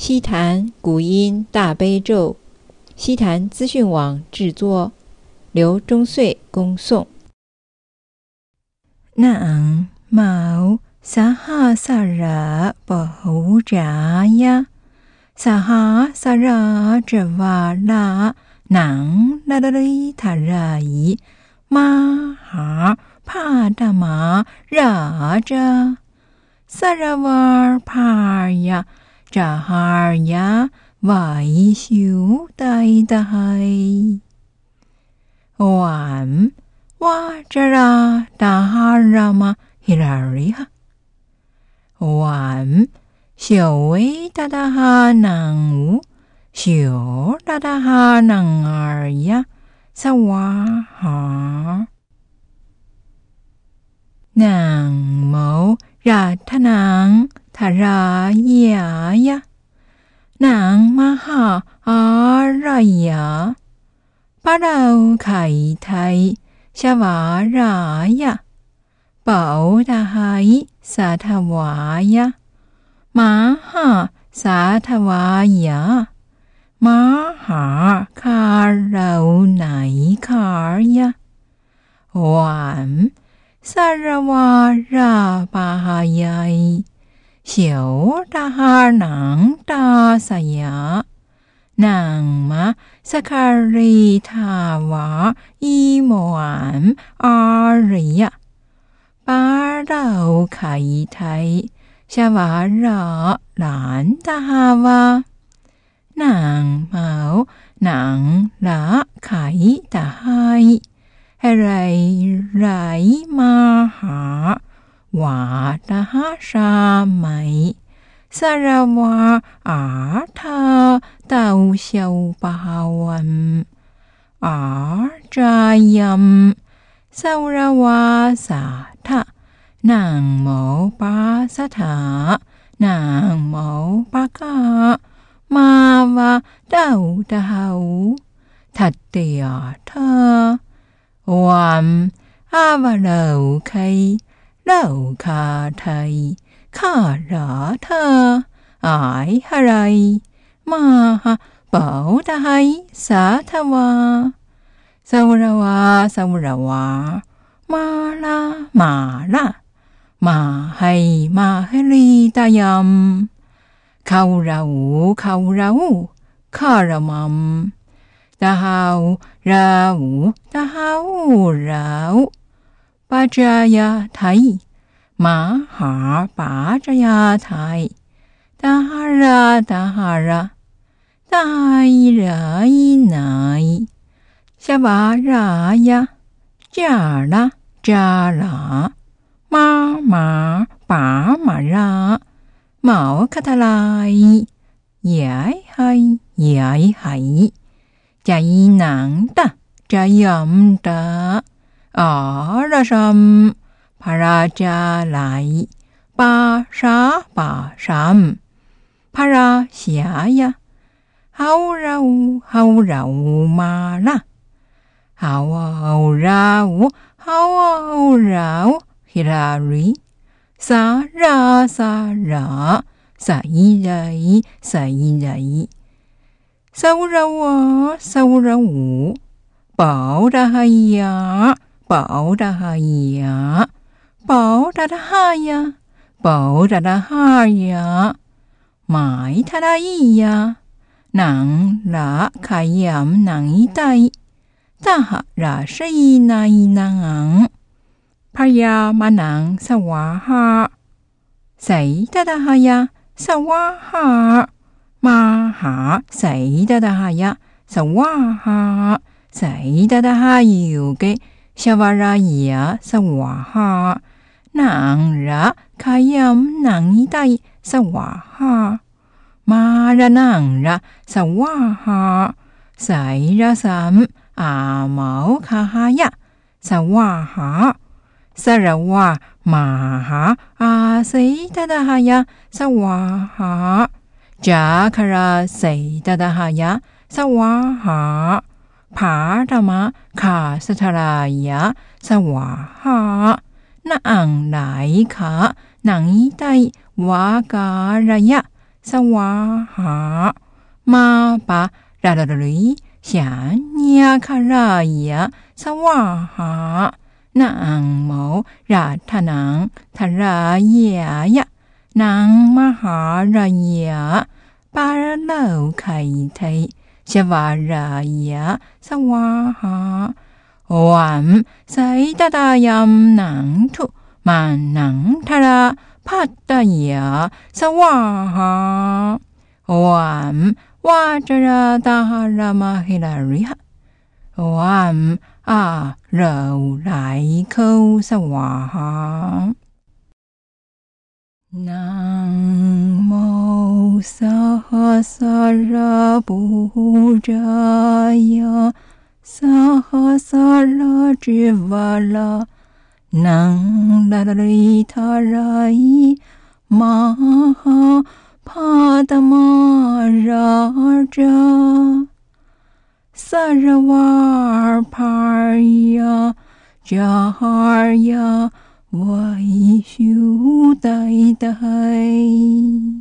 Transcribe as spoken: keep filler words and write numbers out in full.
西坛古音大悲咒，西坛资讯网制作，刘忠岁恭诵。 南无萨哈萨热波呼扎呀，萨哈萨热遮瓦拉南拉拉里塔热伊玛哈帕达玛热遮萨热瓦帕呀扎哈呀瓦伊修代代晚哇扎拉达哈拉玛希拉里哈晚小维达达哈南无小达达哈南尔呀萨瓦哈南无热塔南塔拉呀呀南玛哈阿拉呀巴拉凯泰夏瓦拉呀宝达哈伊萨塔瓦呀玛哈萨塔瓦呀玛哈卡劳乃卡尔呀晚萨拉瓦拉巴哈呀小达哈南达萨呀南玛萨卡里塔瓦伊摩安阿里呀巴拉凯泰夏瓦拉兰达哈瓦南无南拉凯达哈伊嘿来来玛哈瓦达哈沙美萨拉瓦阿塔道小巴文阿扎yam萨拉瓦萨塔南无巴萨塔南无巴嘎玛瓦道达哈乌塔地亚塔晚阿瓦罗开罗卡泰卡拉塔艾哈来玛哈宝达哈伊萨塔瓦萨乌拉瓦萨乌拉瓦玛拉玛拉玛嘿玛嘿里达yam卡乌拉乌卡乌拉乌卡拉mam达哈乌拉乌达哈乌拉乌巴扎呀泰玛哈巴扎呀泰达哈拉达哈拉达伊拉伊奈夏瓦拉呀扎拉扎拉玛玛巴玛拉毛卡塔来耶嗨耶嗨加伊南达扎yam达阿拉什帕拉扎来巴沙巴什帕拉夏呀好拉乌好拉乌玛拉好拉乌好拉乌希拉里萨拉萨拉萨伊拉伊萨伊拉伊萨乌拉瓦萨乌拉乌宝达哈呀宝达哈呀宝达达哈呀宝达达哈呀买他拉伊呀南拉卡yam南伊代达哈拉是伊那伊南帕呀玛南萨瓦哈谁达达哈呀萨瓦哈玛哈谁达达哈呀萨瓦哈谁达达哈有给夏瓦拉呀萨瓦哈南拉卡yam南伊代萨瓦哈玛拉南拉萨瓦哈谁拉三阿毛卡哈呀萨瓦哈萨拉瓦玛哈阿谁达达哈呀萨瓦哈扎卡拉谁达达哈呀萨瓦哈帕达玛卡萨塔拉呀萨瓦哈南来卡南伊代瓦嘎拉呀萨瓦哈玛巴拉拉里夏尼亚卡拉呀萨瓦哈南无热他南他拉呀呀南玛哈拉呀巴拉开泰夏瓦拉呀萨瓦哈Om Sai Tatayam Nang Tu Manang Tara Pataya Sawaha Om Vajra Tahara Mahilariha Om A Rau Lai Ko Sawaha Nang Mo Sahasara Bujaya Sahasara Jivala Nang Lalitarai Maha Padamaraja Saravar Parya Jaharya Vaishu Dai Dai